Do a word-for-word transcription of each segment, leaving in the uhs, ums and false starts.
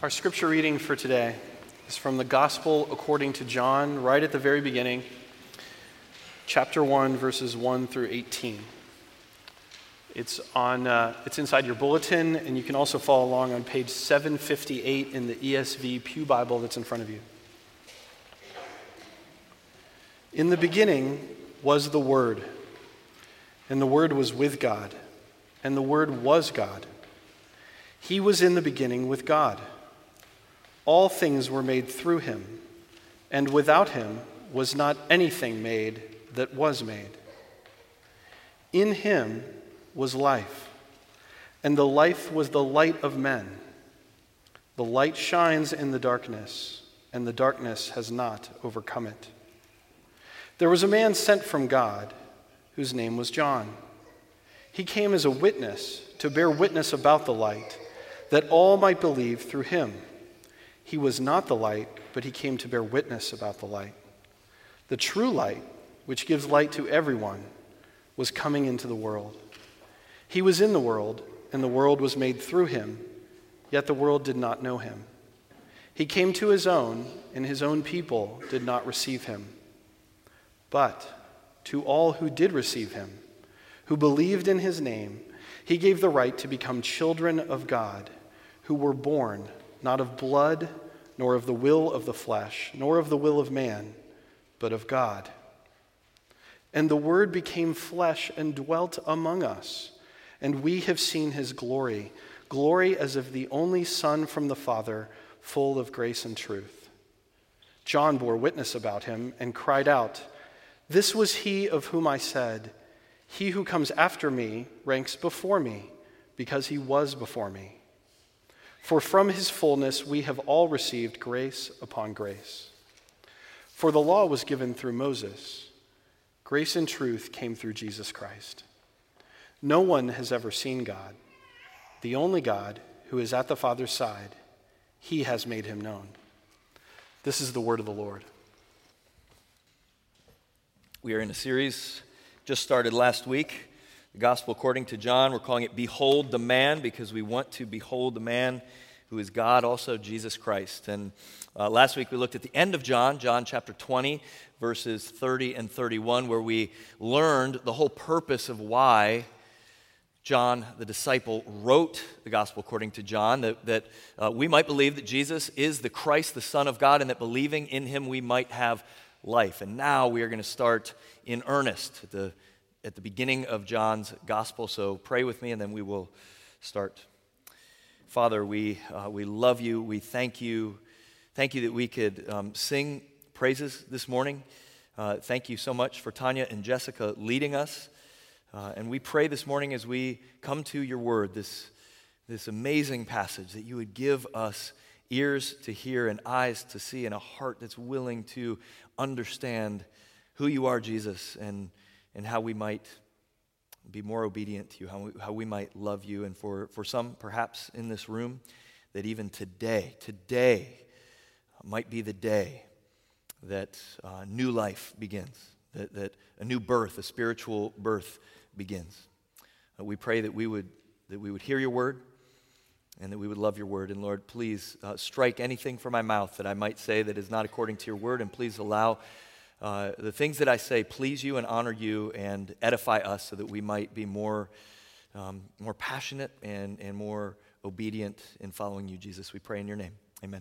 Our scripture reading for today is from the Gospel according to John, right at the very beginning, chapter one, verses one through eighteen. It's on. Uh, it's inside your bulletin, and you can also follow along on page seven fifty-eight in the E S V Pew Bible that's in front of you. In the beginning was the Word, and the Word was with God, and the Word was God. He was in the beginning with God. All things were made through him, and without him was not anything made that was made. In him was life, and the life was the light of men. The light shines in the darkness, and the darkness has not overcome it. There was a man sent from God, whose name was John. He came as a witness to bear witness about the light, that all might believe through him. He was not the light, but he came to bear witness about the light. The true light, which gives light to everyone, was coming into the world. He was in the world, and the world was made through him, yet the world did not know him. He came to his own, and his own people did not receive him. But to all who did receive him, who believed in his name, he gave the right to become children of God, who were born not of blood, nor of the will of the flesh, nor of the will of man, but of God. And the Word became flesh and dwelt among us, and we have seen his glory, glory as of the only Son from the Father, full of grace and truth. John bore witness about him and cried out, "This was he of whom I said, 'He who comes after me ranks before me, because he was before me.' For from his fullness we have all received grace upon grace. For the law was given through Moses. Grace and truth came through Jesus Christ. No one has ever seen God. The only God who is at the Father's side, he has made him known." This is the word of the Lord. We are in a series just started last week, the Gospel according to John. We're calling it Behold the Man, because we want to behold the man who is God, also Jesus Christ. And uh, last week we looked at the end of John, John chapter twenty, verses thirty and thirty-one, where we learned the whole purpose of why John, the disciple, wrote the Gospel according to John, that, that uh, we might believe that Jesus is the Christ, the Son of God, and that believing in him we might have life. And now we are going to start in earnest at the, at the beginning of John's Gospel. So pray with me and then we will start. Father, we, uh, we love you. We thank you. Thank you that we could um, sing praises this morning. Uh, thank you so much for Tanya and Jessica leading us. Uh, and we pray this morning as we come to your word, this, this amazing passage, that you would give us ears to hear and eyes to see and a heart that's willing to understand who you are, Jesus, and, and how we might be more obedient to you, how we, how we might love you. And for, for some, perhaps in this room, that even today, today might be the day that uh, new life begins, that, that a new birth, a spiritual birth begins. Uh, we pray that we would that we would hear your word, and that we would love your word. And Lord, please uh, strike anything from my mouth that I might say that is not according to your word, and please allow uh, the things that I say please you and honor you and edify us, so that we might be more um, more passionate and, and more obedient in following you, Jesus. We pray in your name. Amen.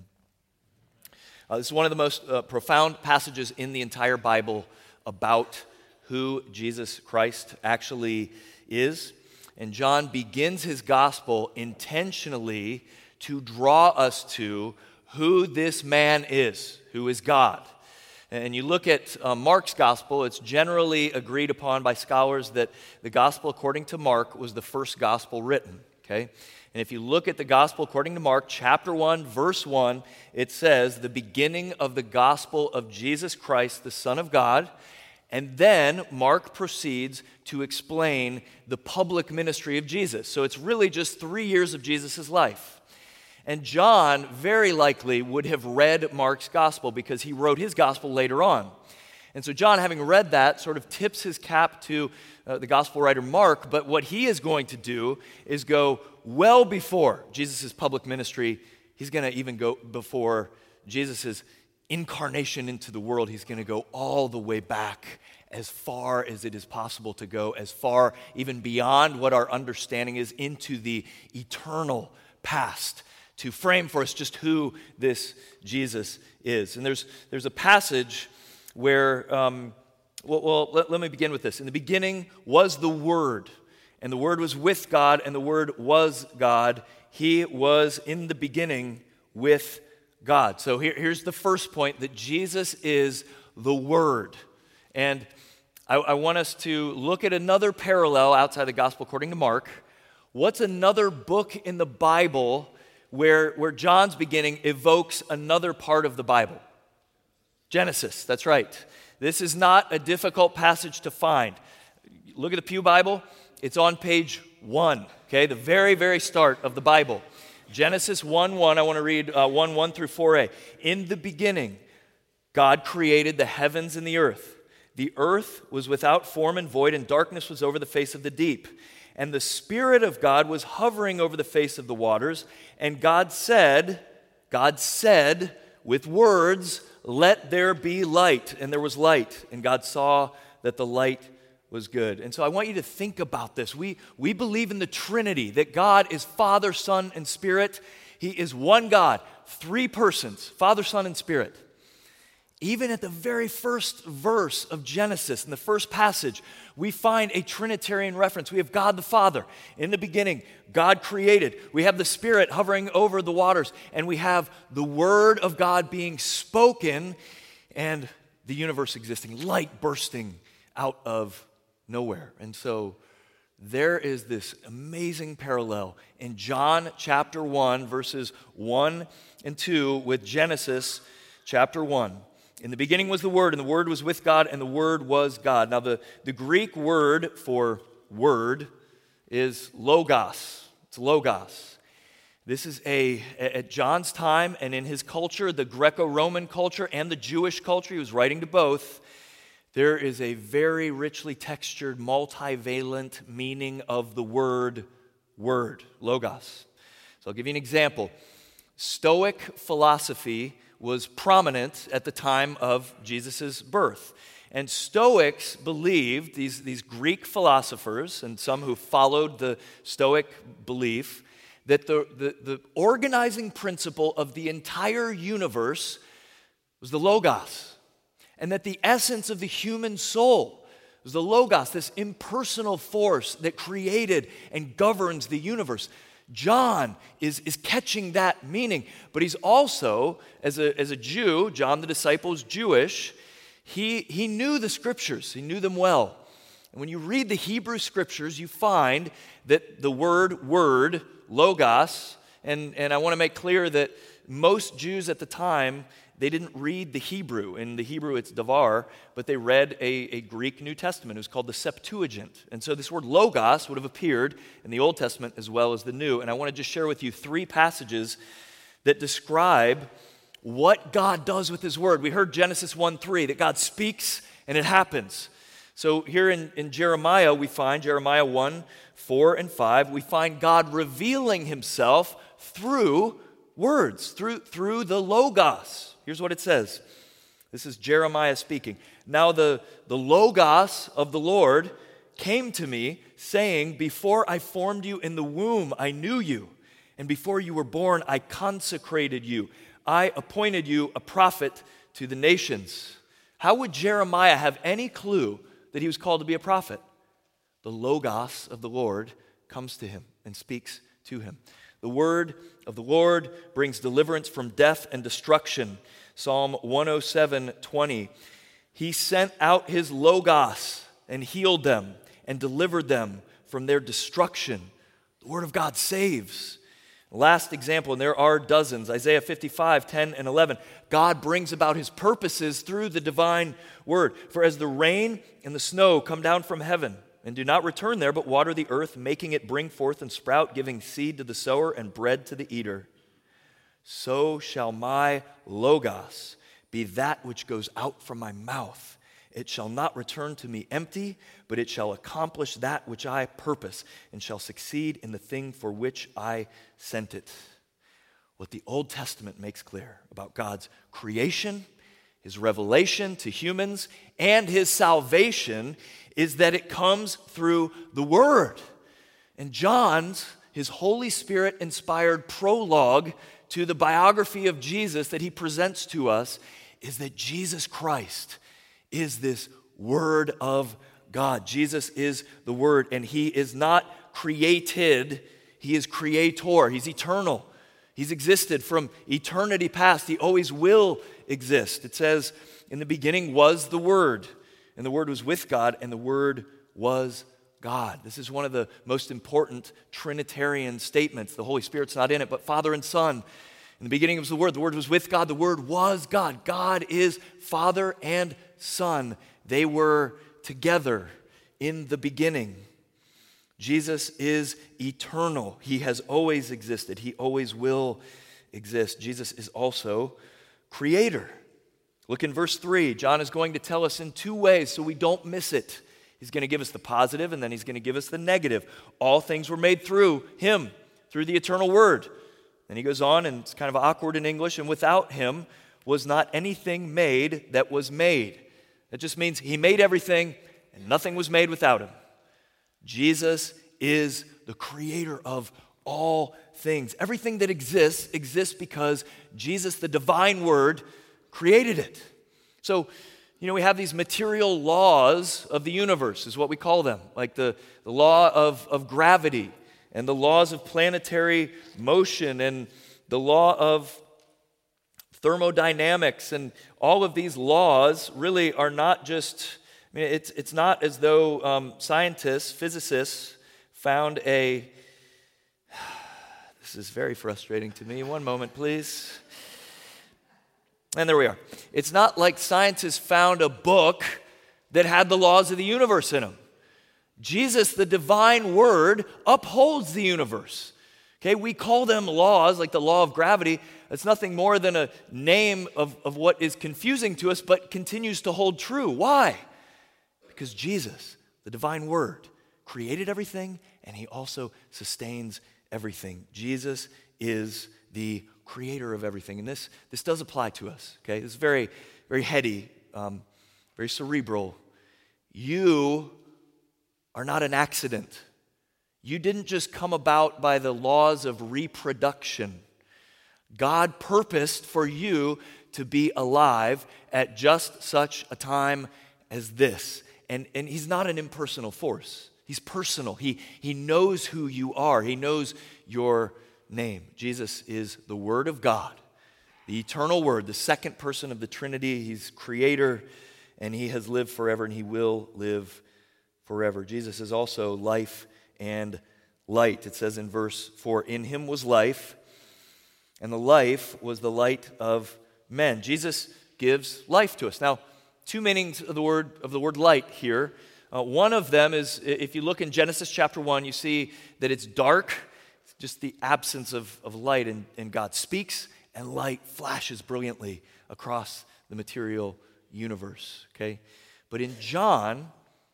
Uh, this is one of the most uh, profound passages in the entire Bible about who Jesus Christ actually is. And John begins his gospel intentionally to draw us to who this man is, who is God. And you look at uh, Mark's gospel, it's generally agreed upon by scholars that the gospel according to Mark was the first gospel written, okay? And if you look at the gospel according to Mark, chapter one, verse one, it says, the beginning of the gospel of Jesus Christ, the Son of God. And then Mark proceeds to explain the public ministry of Jesus. So it's really just three years of Jesus' life. And John very likely would have read Mark's gospel because he wrote his gospel later on. And so John, having read that, sort of tips his cap to uh, the gospel writer Mark, but what he is going to do is go well before Jesus' public ministry he's going to even go before Jesus' incarnation into the world. He's going to go all the way back as far as it is possible to go, as far even beyond what our understanding is, into the eternal past, to frame for us just who this Jesus is. And there's there's a passage where, um, well, well let, let me begin with this. In the beginning was the Word, and the Word was with God, and the Word was God. He was in the beginning with God. So here, here's the first point, that Jesus is the Word. And I, I want us to look at another parallel outside the Gospel according to Mark. What's another book in the Bible where, where John's beginning evokes another part of the Bible? Genesis, that's right. This is not a difficult passage to find. Look at the Pew Bible. It's on page one, okay, the very, very start of the Bible. Genesis one one, I want to read uh, one one through four a. In the beginning, God created the heavens and the earth. The earth was without form and void, and darkness was over the face of the deep. And the Spirit of God was hovering over the face of the waters. And God said, God said with words, "Let there be light." And there was light. And God saw that the light was good. And so I want you to think about this. We, we believe in the Trinity, that God is Father, Son, and Spirit. He is one God, three persons, Father, Son, and Spirit. Even at the very first verse of Genesis, in the first passage, we find a Trinitarian reference. We have God the Father. In the beginning, God created. We have the Spirit hovering over the waters. And we have the Word of God being spoken and the universe existing, light bursting out of nowhere. And so there is this amazing parallel in John chapter one, verses one and two, with Genesis chapter one. In the beginning was the Word, and the Word was with God, and the Word was God. Now, the, the Greek word for word is logos. It's logos. This is a, at John's time and in his culture, the Greco-Roman culture and the Jewish culture, he was writing to both, there is a very richly textured, multivalent meaning of the word word, logos. So I'll give you an example. Stoic philosophy was prominent at the time of Jesus' birth. And Stoics believed, these, these Greek philosophers, and some who followed the Stoic belief, that the, the, the organizing principle of the entire universe was the logos. And that the essence of the human soul was the logos, this impersonal force that created and governs the universe. John is, is catching that meaning, but he's also, as a, as a Jew, John the disciple is Jewish, he, he knew the scriptures, he knew them well. And when you read the Hebrew scriptures, you find that the word, word, logos, and, and I want to make clear that most Jews at the time, they didn't read the Hebrew. In the Hebrew, it's davar, but they read a, a Greek New Testament. It was called the Septuagint. And so this word logos would have appeared in the Old Testament as well as the New. And I want to just share with you three passages that describe what God does with His Word. We heard Genesis one three, that God speaks and it happens. So here in, in Jeremiah, we find, Jeremiah one, four, and five, we find God revealing Himself through words, through, through the logos. Here's what it says. This is Jeremiah speaking. Now the, the logos of the Lord came to me, saying, before I formed you in the womb, I knew you. And before you were born, I consecrated you. I appointed you a prophet to the nations. How would Jeremiah have any clue that he was called to be a prophet? The logos of the Lord comes to him and speaks to him. The word of the Lord brings deliverance from death and destruction. Psalm one oh seven twenty. He sent out His logos and healed them and delivered them from their destruction. The Word of God saves. Last example, and there are dozens, Isaiah fifty-five, ten and eleven. God brings about His purposes through the divine Word. For as the rain and the snow come down from heaven, and do not return there, but water the earth, making it bring forth and sprout, giving seed to the sower and bread to the eater, so shall my logos be that which goes out from my mouth. It shall not return to me empty, but it shall accomplish that which I purpose, and shall succeed in the thing for which I sent it. what the Old Testament makes clear about God's creation, his revelation to humans, and his salvation is that it comes through the Word. And John's, his Holy Spirit-inspired prologue to the biography of Jesus that he presents to us is that Jesus Christ is this Word of God. Jesus is the Word, and he is not created, he is creator. He's eternal. He's existed from eternity past. He always will exist. It says, in the beginning was the Word, and the Word was with God, and the Word was God. This is one of the most important Trinitarian statements. The Holy Spirit's not in it, but Father and Son. In the beginning was the Word. The Word was with God. The Word was God. God is Father and Son. They were together in the beginning. Jesus is eternal. He has always existed. He always will exist. Jesus is also creator. Look in verse three. John is going to tell us in two ways so we don't miss it. He's going to give us the positive and then he's going to give us the negative. All things were made through him, through the eternal Word. And he goes on, and it's kind of awkward in English, and without him was not anything made that was made. That just means he made everything and nothing was made without him. Jesus is the creator of all things. Everything that exists, exists because Jesus, the divine Word, created it. So, you know, we have these material laws of the universe, is what we call them, like the, the law of, of gravity and the laws of planetary motion and the law of thermodynamics. And all of these laws really are not just... I mean, it's, it's not as though um, scientists, physicists found a, this is very frustrating to me. One moment, please. And there we are. It's not like scientists found a book that had the laws of the universe in them. Jesus, the divine Word, upholds the universe. Okay, we call them laws, like the law of gravity. It's nothing more than a name of, of what is confusing to us, but continues to hold true. Why? Because Jesus, the divine Word, created everything, and he also sustains everything. Jesus is the creator of everything. And this, this does apply to us, okay? It's very, very heady, um, very cerebral. You are not an accident. You didn't just come about by the laws of reproduction. God purposed for you to be alive at just such a time as this. And, and he's not an impersonal force. He's personal. He, he knows who you are. He knows your name. Jesus is the Word of God, the eternal Word, the second person of the Trinity. He's creator, and he has lived forever, and he will live forever. Jesus is also life and light. It says in verse four, in him was life, and the life was the light of men. Jesus gives life to us. Now, two meanings of the word of the word light here. Uh, one of them is, if you look in Genesis chapter one, you see that it's dark, it's just the absence of, of light, and, and God speaks, and light flashes brilliantly across the material universe, okay? But in John,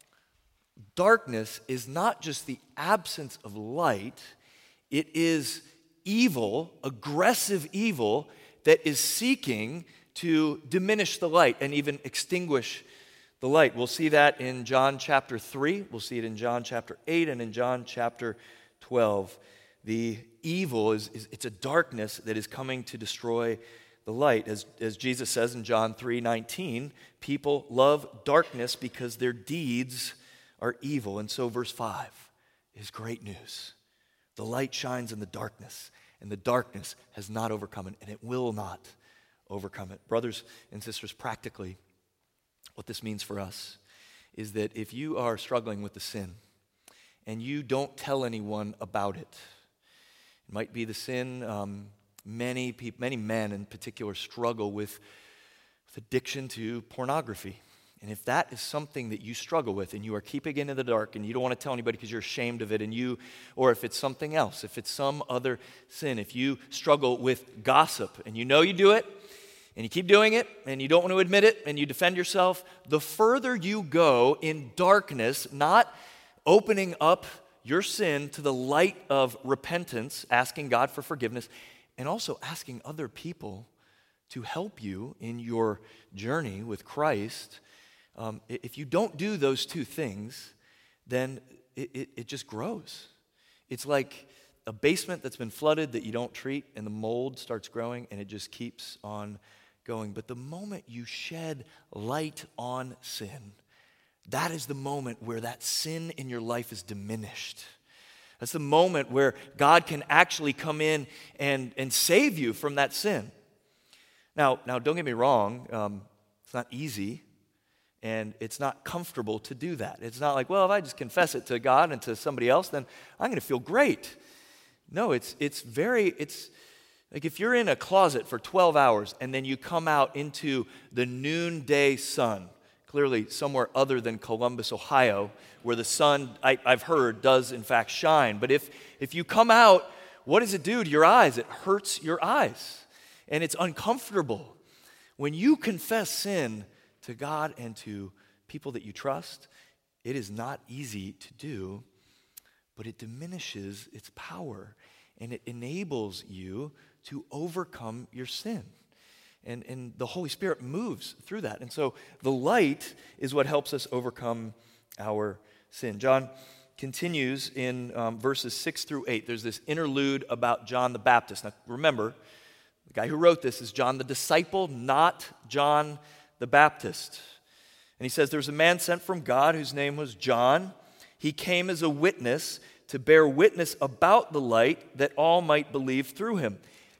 darkness is not just the absence of light, it is evil, aggressive evil, that is seeking to diminish the light and even extinguish the light. We'll see that in John chapter three. We'll see it in John chapter eight and in John chapter twelve. The evil is, is it's a darkness that is coming to destroy the light. As, as Jesus says in John three nineteen, people love darkness because their deeds are evil. And so verse five is great news. The light shines in the darkness, and the darkness has not overcome it, and it will not overcome it. Brothers and sisters, practically, what this means for us is that if you are struggling with the sin and you don't tell anyone about it, it might be the sin um, many people, many men in particular struggle with, with addiction to pornography. And if that is something that you struggle with and you are keeping it in the dark and you don't want to tell anybody because you're ashamed of it, and you, or if it's something else, if it's some other sin, if you struggle with gossip and you know you do it and you keep doing it and you don't want to admit it and you defend yourself, the further you go in darkness, not opening up your sin to the light of repentance, asking God for forgiveness, and also asking other people to help you in your journey with Christ. Um, if you don't do those two things, then it, it, it just grows. It's like a basement that's been flooded that you don't treat, and the mold starts growing, and it just keeps on going. But the moment you shed light on sin, that is the moment where that sin in your life is diminished. That's the moment where God can actually come in and, and save you from that sin. Now, now, don't get me wrong, um, it's not easy, and it's not comfortable to do that. It's not like, well, if I just confess it to God and to somebody else, then I'm going to feel great. No, it's it's very, it's like if you're in a closet for twelve hours and then you come out into the noonday sun, clearly somewhere other than Columbus, Ohio, where the sun, I, I've heard, does in fact shine. But if if you come out, what does it do to your eyes? It hurts your eyes. And it's uncomfortable. When you confess sin to God and to people that you trust, it is not easy to do, but it diminishes its power, and it enables you to overcome your sin. And, and the Holy Spirit moves through that. And so the light is what helps us overcome our sin. John continues in um, verses six through eight. There's this interlude about John the Baptist. Now remember, the guy who wrote this is John the disciple, not John the Baptist. And he says, there was a man sent from God whose name was John. He came as a witness to bear witness about the light that all might believe through him.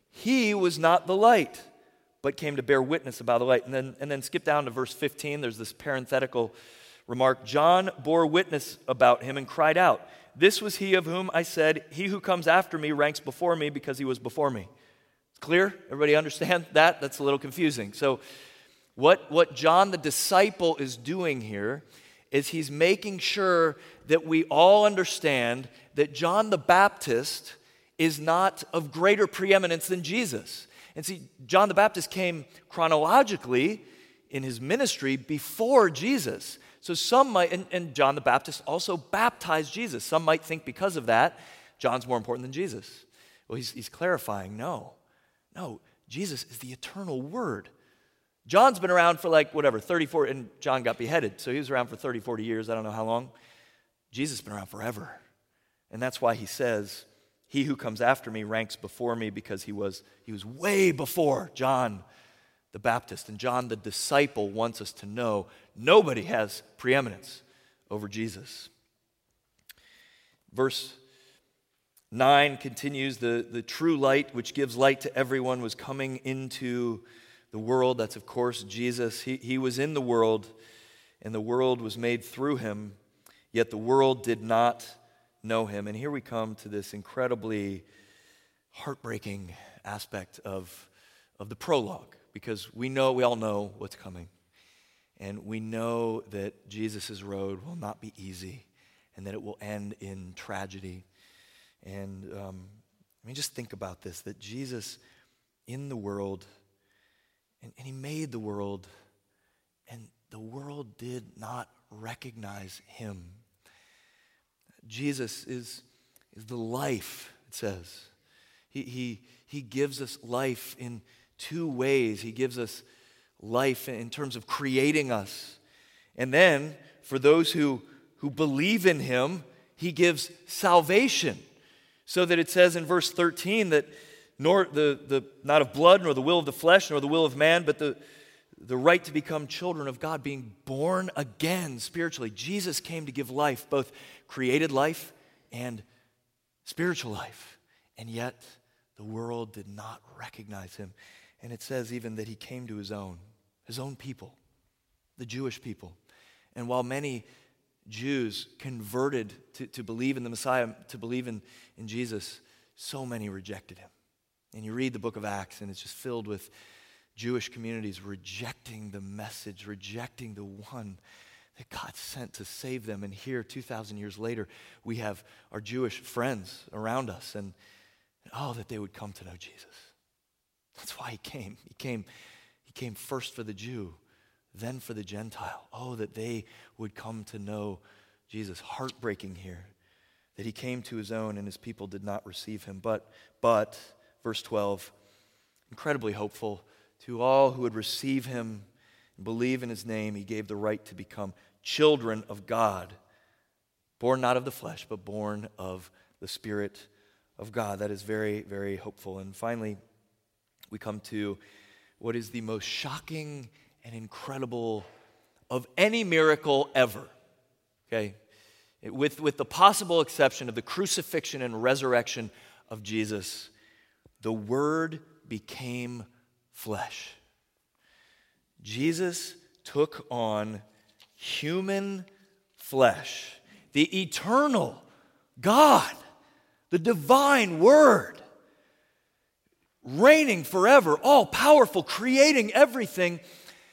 He was not the light, but came to bear witness about the light. And then, and then skip down to verse fifteen. There's this parenthetical remark. John bore witness about him and cried out, this was he of whom I said, he who comes after me ranks before me because he was before me. Clear? Everybody understand that? That's a little confusing. So what, what John the disciple is doing here is he's making sure that we all understand that John the Baptist is not of greater preeminence than Jesus. And see, John the Baptist came chronologically in his ministry before Jesus. So some might, and, and John the Baptist also baptized Jesus. Some might think because of that, John's more important than Jesus. Well, he's, he's clarifying, no. No, Jesus is the eternal Word. John's been around for like, whatever, thirty, forty, and John got beheaded, so he was around for thirty, forty years, I don't know how long. Jesus has been around forever. And that's why he says, he who comes after me ranks before me because he was, he was way before John the Baptist. And John the disciple wants us to know nobody has preeminence over Jesus. Verse nine continues, the, the true light which gives light to everyone was coming into the world. That's, of course, Jesus. He, he was in the world, and the world was made through him, yet the world did not know him. And here we come to this incredibly heartbreaking aspect of, of the prologue, because we know, we all know what's coming. And we know that Jesus' road will not be easy, and that it will end in tragedy. And um, I mean, just think about this, that Jesus in the world, and, and he made the world, and the world did not recognize him. Jesus is, is the life, it says. He, he, he gives us life in two ways. He gives us life in terms of creating us. And then, for those who, who believe in him, he gives salvation. So that it says in verse thirteen that nor the, the not of blood, nor the will of the flesh, nor the will of man, but the, the right to become children of God, being born again spiritually. Jesus came to give life, both created life and spiritual life. And yet the world did not recognize him. And it says even that he came to his own, his own people, the Jewish people. And while many Jews converted to, to believe in the Messiah, to believe in, in Jesus, so many rejected him. And you read the book of Acts, and it's just filled with Jewish communities rejecting the message, rejecting the one that God sent to save them. And here, two thousand years later, we have our Jewish friends around us, and oh, that they would come to know Jesus. That's why he came. He came, he came first for the Jew, then for the Gentile. Oh, that they would come to know Jesus. Heartbreaking here, that he came to his own and his people did not receive him. But, but, verse twelve, incredibly hopeful. To all who would receive him and believe in his name, he gave the right to become children of God, born not of the flesh, but born of the Spirit of God. That is very, very hopeful. And finally, we come to what is the most shocking and incredible of any miracle ever. Okay? With, with the possible exception of the crucifixion and resurrection of Jesus, the Word became flesh. Jesus took on human flesh. The eternal God, the divine Word, reigning forever, all powerful, creating everything,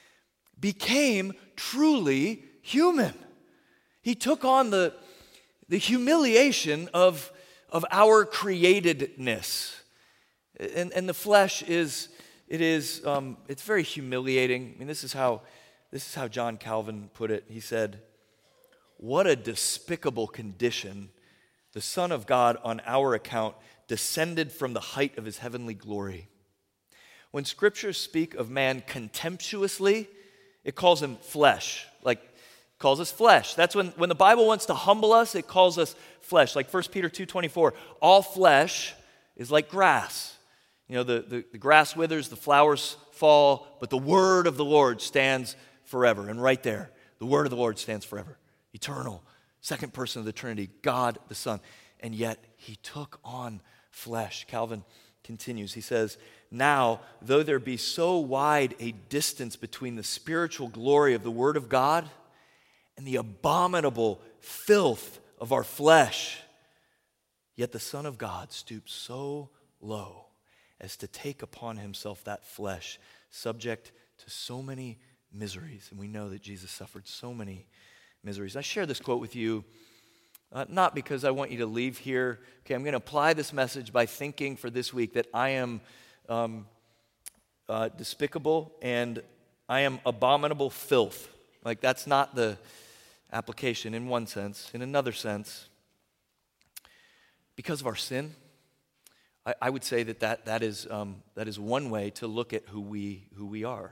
became truly human. He took on the, the humiliation of, of our createdness. And, and the flesh is, it is, um, it's very humiliating. I mean, this is how, this is how John Calvin put it. He said, "What a despicable condition the Son of God on our account descended from the height of his heavenly glory." When scriptures speak of man contemptuously, it calls him flesh, like calls us flesh. That's when, when the Bible wants to humble us, it calls us flesh. Like First Peter two twenty-four, all flesh is like grass. You know, the, the, the grass withers, the flowers fall, but the word of the Lord stands forever. And right there, the word of the Lord stands forever. Eternal, second person of the Trinity, God the Son. And yet he took on flesh. Calvin continues, he says, "Now, though there be so wide a distance between the spiritual glory of the Word of God and the abominable filth of our flesh, yet the Son of God stooped so low as to take upon himself that flesh, subject to so many miseries." And we know that Jesus suffered so many miseries. I share this quote with you, uh, not because I want you to leave here. Okay, I'm going to apply this message by thinking for this week that I am um, uh, despicable and I am abominable filth. Like, that's not the application in one sense. In another sense, because of our sin, I, I would say that that, that, is, um, that is one way to look at who we, who we are.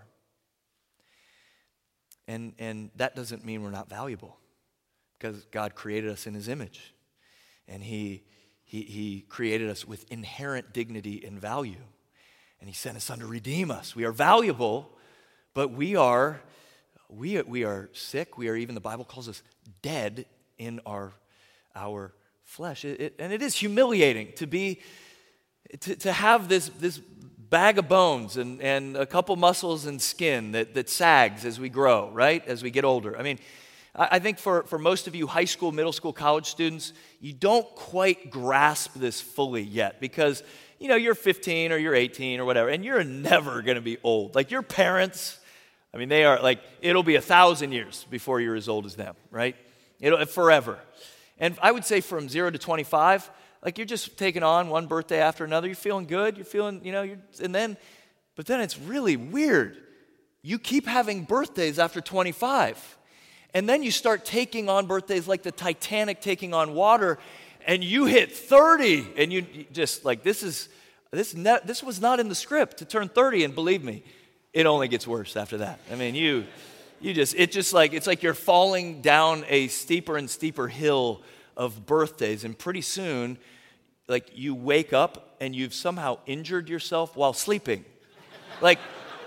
And, and that doesn't mean we're not valuable, because God created us in his image. And he, he, he created us with inherent dignity and value. And he sent his Son to redeem us. We are valuable, but we are, we, we are sick. We are even, the Bible calls us dead in our, our flesh. It, it, and it is humiliating to be, to, to have this, this bag of bones and, and a couple muscles and skin that, that sags as we grow, right? As we get older. I mean, I, I think for, for most of you high school, middle school, college students, you don't quite grasp this fully yet because, you know, you're fifteen or you're eighteen or whatever, and you're never going to be old. Like your parents, I mean, they are like, it'll be a thousand years before you're as old as them, right? It'll forever. And I would say from zero to twenty-five, like you're just taking on one birthday after another. You're feeling good. You're feeling, you know, you're, and then, but then it's really weird. You keep having birthdays after twenty-five. And then you start taking on birthdays like the Titanic taking on water, and you hit thirty, and you just like, this is, this, ne- this was not in the script to turn thirty, and believe me, it only gets worse after that. I mean, you, you just, it just like, it's like you're falling down a steeper and steeper hill of birthdays, and pretty soon, like you wake up and you've somehow injured yourself while sleeping. Like,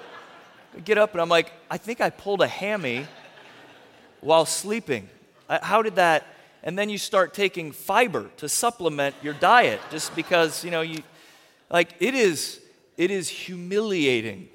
I get up and I'm like, I think I pulled a hammy while sleeping. How did that? And then you start taking fiber to supplement your diet just because, you know, you, like it is, it is humiliating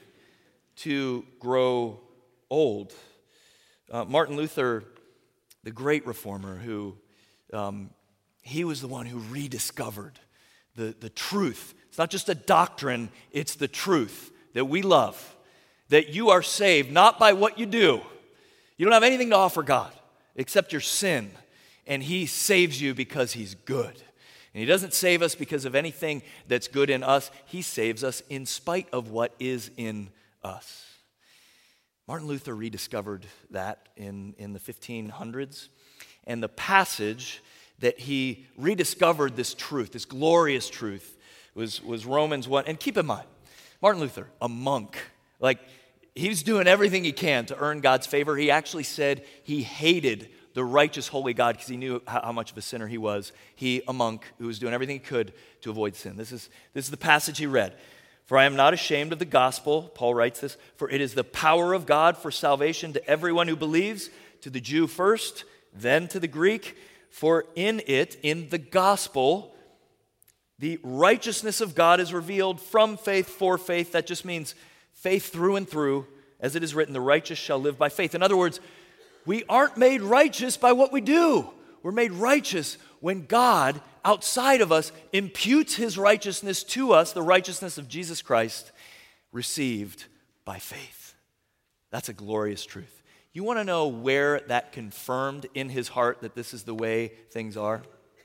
to grow old. Uh, Martin Luther, the great reformer who, um, he was the one who rediscovered the, the truth. It's not just a doctrine, it's the truth that we love. That you are saved not by what you do. You don't have anything to offer God except your sin. And he saves you because he's good. And he doesn't save us because of anything that's good in us. He saves us in spite of what is in us. Martin Luther rediscovered that in, in the fifteen hundreds. And the passage that he rediscovered this truth, this glorious truth, was, was Romans one. And keep in mind, Martin Luther, a monk, like he's doing everything he can to earn God's favor. He actually said he hated the righteous, holy God because he knew how, how much of a sinner he was. He, a monk, who was doing everything he could to avoid sin. This is, this is the passage he read. For I am not ashamed of the gospel, Paul writes this, for it is the power of God for salvation to everyone who believes, to the Jew first, then to the Greek. For in it, in the gospel, the righteousness of God is revealed from faith for faith. That just means faith through and through. As it is written, the righteous shall live by faith. In other words, we aren't made righteous by what we do. We're made righteous when God, outside of us, imputes his righteousness to us, the righteousness of Jesus Christ, received by faith. That's a glorious truth. You want to know where that confirmed in his heart that this is the way things are?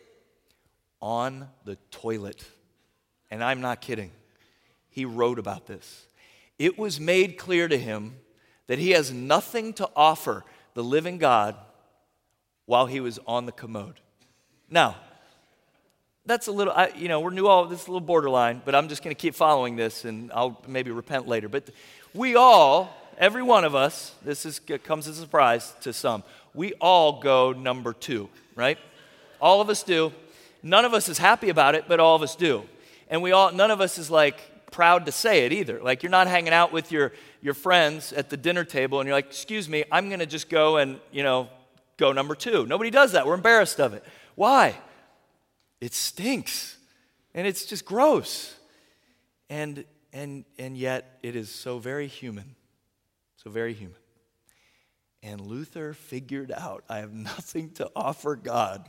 On the toilet. And I'm not kidding. He wrote about this. It was made clear to him that he has nothing to offer the living God while he was on the commode. Now, that's a little, I, you know, we're new all, this is a little borderline, but I'm just going to keep following this and I'll maybe repent later. But we all, every one of us, this is comes as a surprise to some, we all go number two, right? All of us do. None of us is happy about it, but all of us do. And we all, none of us is like proud to say it either. Like you're not hanging out with your, your friends at the dinner table and you're like, excuse me, I'm going to just go and, you know, go number two. Nobody does that. We're embarrassed of it. Why? It stinks. And it's just gross. And and and yet it is so very human. So very human. And Luther figured out, I have nothing to offer God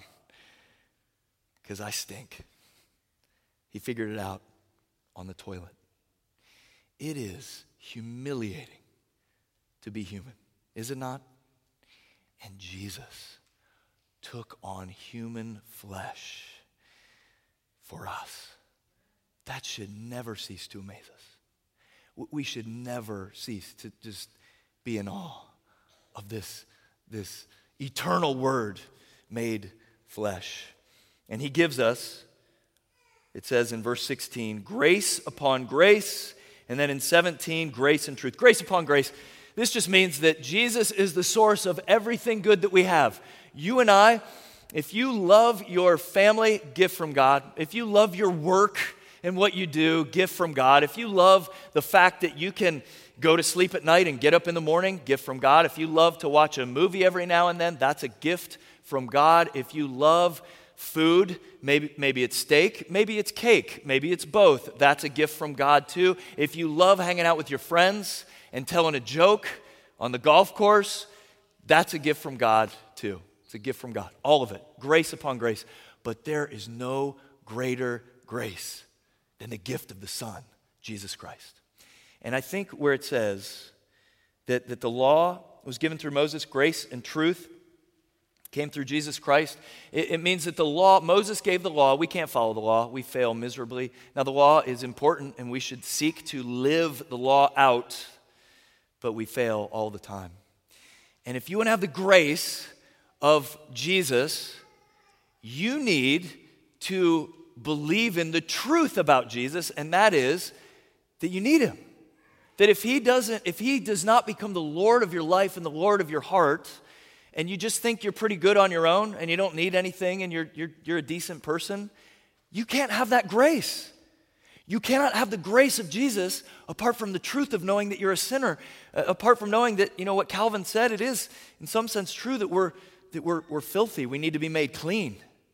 because I stink. He figured it out on the toilet. It is humiliating to be human, is it not? And Jesus took on human flesh for us. That should never cease to amaze us. We should never cease to just be in awe of this, this eternal word made flesh. And he gives us, it says in verse sixteen, grace upon grace, and then in seventeen, grace and truth. Grace upon grace. This just means that Jesus is the source of everything good that we have. You and I, if you love your family, gift from God. If you love your work and what you do, gift from God. If you love the fact that you can go to sleep at night and get up in the morning, gift from God. If you love to watch a movie every now and then, that's a gift from God. If you love food, maybe, maybe it's steak, maybe it's cake, maybe it's both. That's a gift from God too. If you love hanging out with your friends and telling a joke on the golf course, that's a gift from God too. It's a gift from God. All of it. Grace upon grace. But there is no greater grace than the gift of the Son, Jesus Christ. And I think where it says that, that the law was given through Moses, grace and truth came through Jesus Christ, it, it means that the law, Moses gave the law. We can't follow the law. We fail miserably. Now the law is important and we should seek to live the law out, but we fail all the time. And if you want to have the grace of Jesus, you need to believe in the truth about Jesus, and that is that you need him. That if he doesn't, if he does not become the Lord of your life and the Lord of your heart, and you just think you're pretty good on your own and you don't need anything and you're you're you're a decent person, you can't have that grace. You cannot have the grace of Jesus apart from the truth of knowing that you're a sinner, uh, apart from knowing that, you know, what Calvin said, it is in some sense true that we're that we're we're filthy. We need to be made clean.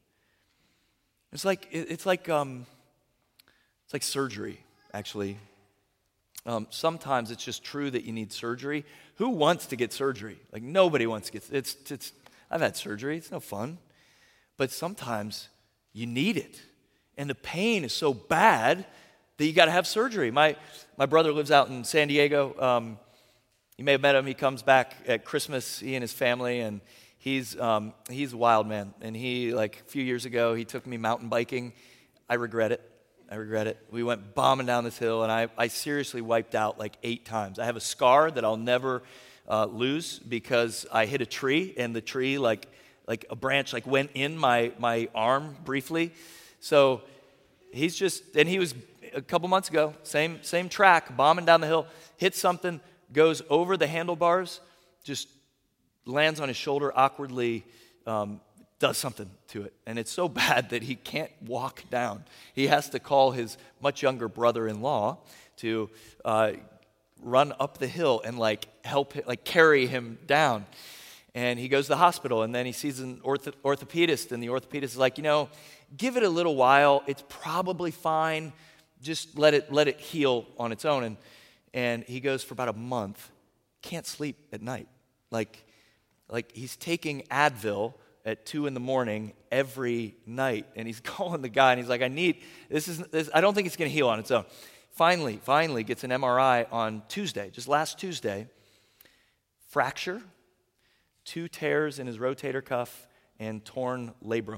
It's like it's like um, it's like surgery, actually. Um, sometimes it's just true that you need surgery. Who wants to get surgery? Like nobody wants to get it's it's I've had surgery. It's no fun. But sometimes you need it. And the pain is so bad that you got to have surgery. My my brother lives out in San Diego. Um, you may have met him. He comes back at Christmas, he and his family, and he's um, he's a wild man. And he, like a few years ago, he took me mountain biking. I regret it. I regret it. We went bombing down this hill, and I, I seriously wiped out like eight times. I have a scar that I'll never uh, lose because I hit a tree, and the tree, like like a branch, like went in my my arm briefly. So he's just, and he was a couple months ago, same, same track, bombing down the hill, hits something, goes over the handlebars, just lands on his shoulder awkwardly, um, does something to it. And it's so bad that he can't walk down. He has to call his much younger brother-in-law to uh, run up the hill and like help, him, like carry him down. And he goes to the hospital, and then he sees an ortho- orthopedist, and the orthopedist is like, you know, give it a little while. It's probably fine. Just let it let it heal on its own. And and he goes for about a month, can't sleep at night. Like, like he's taking Advil at two in the morning every night, and he's calling the guy, and he's like, I need, this is, this, I don't think it's going to heal on its own. Finally, finally gets an M R I on Tuesday, just last Tuesday, fracture, two tears in his rotator cuff, and torn labrum.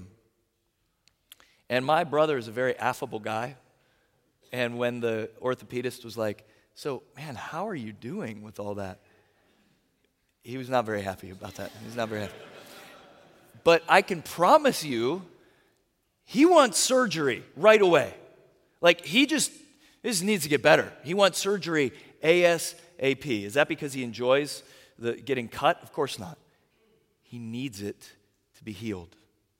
And my brother is a very affable guy, and when the orthopedist was like, so, man, how are you doing with all that? He was not very happy about that. He was not very happy. But I can promise you, he wants surgery right away. Like, he just, this needs to get better. He wants surgery ASAP. Is that because he enjoys the getting cut? Of course not. He needs it to be healed.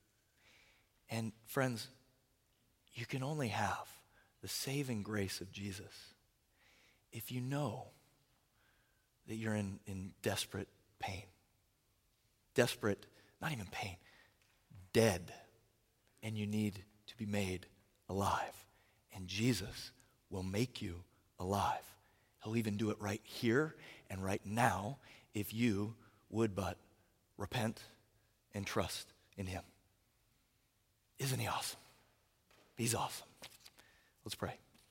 And friends, you can only have the saving grace of Jesus if you know that you're in, in desperate pain. Desperate, not even pain, dead, and you need to be made alive. And Jesus will make you alive. He'll even do it right here and right now if you would but repent and trust in him. Isn't he awesome? He's awesome. Let's pray.